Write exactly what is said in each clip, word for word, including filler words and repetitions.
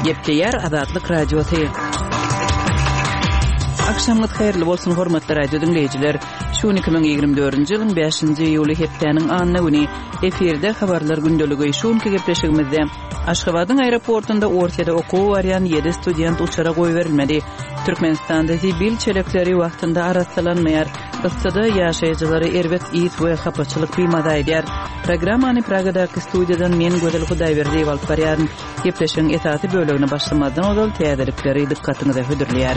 Gepleyer Azatlyk Radiosu. Akşamlyk haýyrly bolsun hormatly radio dinleýijiler. Şu iki bin ýygrimi dördünji ýylyň beşinji iýuly hepdeniň anyna güni efirde habarlar gündöligi şuňky gepleşigimizde Aşgabatyň aeroportunda ortada okuw barýan ýedi student uçara goýberilmedi. Türkmenistanda zibil çelekleri wagtynda arasalanmaýar. Ystada ýaşaýjylary erbet ýit we hapaçylyk bimada edýär. Programmany Pragadaky studiýadan men Gödel Hudaýberdi alyp barýaryn. Gepleşiň esasy bölegine başlamadan ozal täzelikleri dikkatyňyza hödürleýär.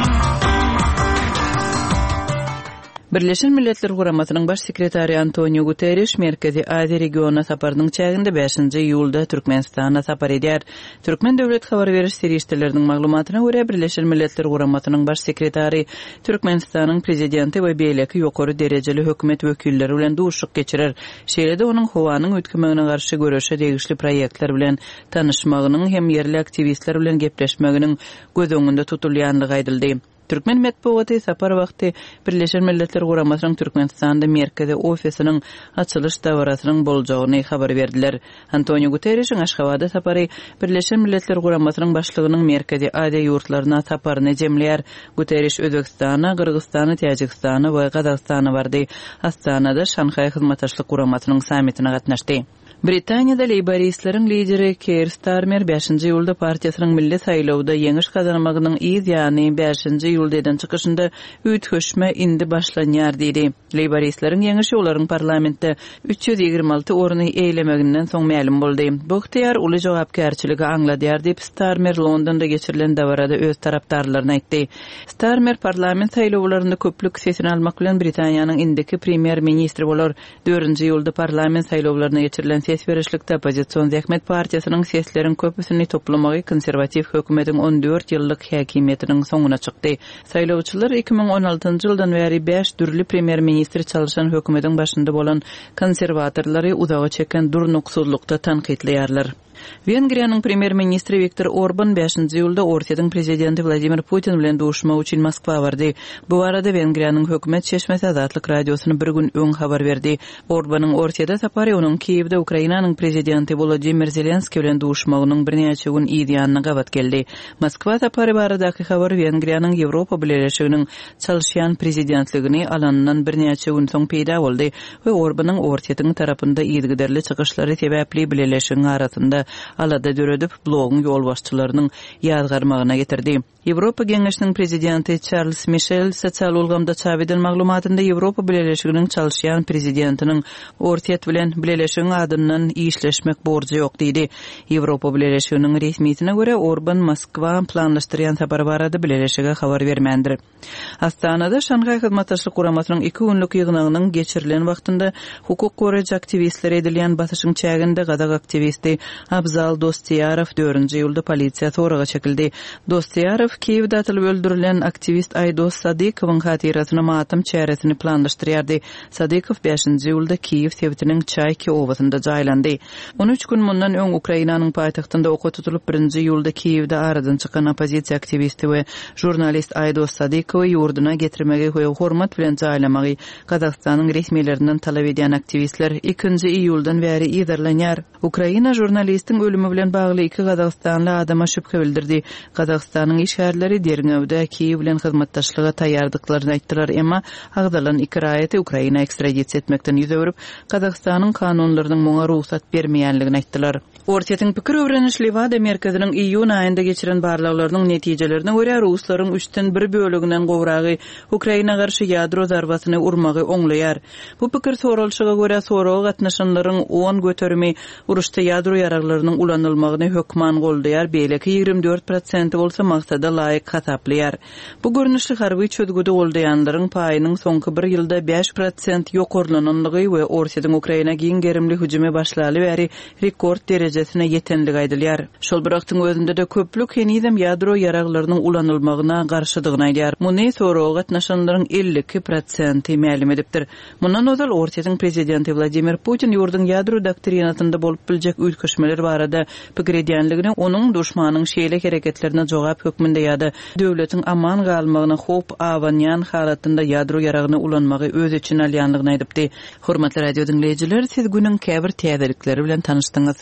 Birleşen Milletler Guramasynyň baş sekretary Antonio Guterres Merkezi Aziýa regionuna saparynyň çäginde beşinji iýulda Türkmenistana sapar edýär. Türkmen döwlet habar beriş serişdeleriniň maglumatyna görä Birleşen Milletler Guramasynyň baş sekretary Türkmenistanyň prezidenti we beýleki ýokary derejeli hökümet wekilleri bilen duşuk geçirer. Şeýlede onuň howanyň ötkümegine garşy görüşe degişli proýektler bilen tanışmagynyň hem yerli aktivistler bilen gepleşmeginiň göz öňünde tutulýanlygy aýdyldy. Türkmen medeniýeti sapar wagty Birleşen Milletler Guramasynyň Türkmenistanda merkezi ofisiniň açylış dawrasynyň boljagyny habar berdiler. Antonio Guterresiň Aşgabada sapary Birleşen Milletler Guramasynyň başlygynyň merkezi Aziýa ýurtlaryna saparyny jemleýär. Guterres Özbekistana, Kyrgyzstana, Täjikistana we Gazagstana bardy. Astanada Şanhaý hyzmatdaşlyk Guramasynyň sammitine gatnaşdy. Britaniýada Laboristleriň lideri Keir Starmer beşinji iýulda partiýasynyň milli saýlawda ýeňiş kazanmagynyň iýiz ýany beşinji iýuldan çykyşynda üýtgeşme indi başlanýar diýdi. Laboristleriň ýeňişi olaryň parlamentde üç ýüz ýygrimi alty orny eýlemeginden soň ma'lum boldy. Bu yktyýar uly jogapkärçiligi aňladýar diýip Starmer Londonda geçirilen dawarada öz tarapdarlaryna aýtdy. Starmer parlament saýlawlaryny köplük sesini almak bilen Britaniýanyň indiki premier ministri bolar. dördünji iýulda parlament saýlawlaryna geçirilen ses berişlikde opozisiýon Zähmet partiýasynyň sesleriň köpüsini toplamagy konservativ hökümetiň on dört ýyllyk häkimetiniň soňuna çykdy. Saýlawçylar iki bin on altynjy ýyldan bäri beş dürli premier ministri çalışan hökümetiň başynda bolan konserwatorlary uzağa çeken durnuksuzlukda tanqidleýärler. Vengriýanyň premier ministri Viktor Orban beşinji iýulda Ortiýadyň prezidenti Vladimir Putin bilen duşmak üçin Moskwa bardy. Bu arada Vengriýanyň hökümet çeşmesi Azatlyk radiosyny bir gün öň habar berdi. Orbanyň Ortiýada sapary onuň Kiýewde Ukrainanyň prezidenti Volodymyr Zelenski bilen duşmagynyň birnäçe gün ýygynyna gabat geldi. Moskwa sapary baradaky habar Vengriýanyň Ýewropa Birleşiginiň çalışýan prezidentligini alanyndan birnäçe gün soň peýda boldy we Orbanyň Ortiýadyň tarapynda ýygyderli çykyşlary sebäpli Birleşigiň arasynda alada döredip blogun yol başçılarının ýazgarmagyna getirdi. Ýewropa Geňeşiniň prezidenti Charles Michel sosial ulgamda çap eden maglumatynda Ýewropa Birleşiginiň çalışýan prezidentiniň Ortiýat bilen Birleşigiň adyndan işleşmek borjy ýok diýdi. Ýewropa Birleşiginiň resmiýetine görä Orban Moskwa planlaşdyrýan sapar barada Birleşige habar bermendir. Astanada Şanhaý hyzmatdaşlyk Guramasynyň iki günlük ýygnagynyň geçirilen wagtynda hukuk goraýjy aktivistler edilýän basyşyň çäginde gadak aktivisti Abzal Dostoýarow dördünji iýulda polisiýa soraga çekildi. Dostoýarow Kiýewde atylyp öldürilen aktivist Aydos Sadykowyň hatyrasyna matam çäresini planlaşdyrýardy. Sadykow beşinji iýulda Kiýew sebitiniň Çayki owasynda jaýlandy. on üç gün mundan öň Ukrainanyň paýtagtynda oka tutulyp birinji iýulda Kiýewde aradan çykan opozisiýa aktivisti we jurnalist Aydos Sadykowy ýurduna getirmegi we hormat bilen jaýlamagy Kazakstanyň resmiýetlerinden talap edýän aktivistler ikinji iýuldan bäri ýerlenýär. Ukraina jurnalistiň ölümi bilen bagly iki Kazakstanly adama şüphe bildirdi. Kazakstanyň işgärleri derňewde Kiýew bilen hyzmatdaşlyga taýýardyklaryny aýtdylar, emma agdalan iki raýaty Ukraina ekstradisiýa etmekden ýüz öwürüp Kazakstanyň kanunlarynyň muňa ruhsat bermeýänligini aýtdylar. Ortiýatyň pikir öwrenişli Lewada merkeziniň iýun aýynda geçiren barlaglarynyň netijelerine görä ruslaryň üçten bir böleginden gowragy Ukraina garşy ýadro zarbasyny urmagy oňlaýar. Bu pikir sorulşyga görä soragy gatnaşanlaryň on götermi uruşda ýadro ýaraglarynyň ulanylmagyny hökman goldaýar, beýleki ýygrimi dört prosent bolsa maksada laýyk hasaplaýar. Bu görnüşli harby çödgüde goldaýanlaryň paýynyň soňky bir ýylda beş prosent ýokarlananlygy we Ortiýadyň Ukraina giň gerimli hüjüme başlaly bäri rekord derejesine ýetenligi aýdylýar. Şol bir wagtyň özünde de köplük henizem ýadro ýaraglarynyň ulanylmagyna garşydygyny aýdýar. Muny soragy gatnaşanlaryň elli iki prosent ma'lum edipdir. Mundan ozal Ortiýadyň prezidenti Vladimir Putin ýurdun ýadro doktrinatynda bolup biljek üýtgeşmeler barada pikir edýänligini, onuň duşmanyň şeýle hereketlerine jogap hökmünde ýa-da döwletiň aman galmagyna hop awanýan halatynda ýadro ýaragyny ulanmagy öz için alýanlygyny aýdypdy. Hormatly radio dinleýijiler, siz günüň käbir täzelikleri bilen tanışdyňyz.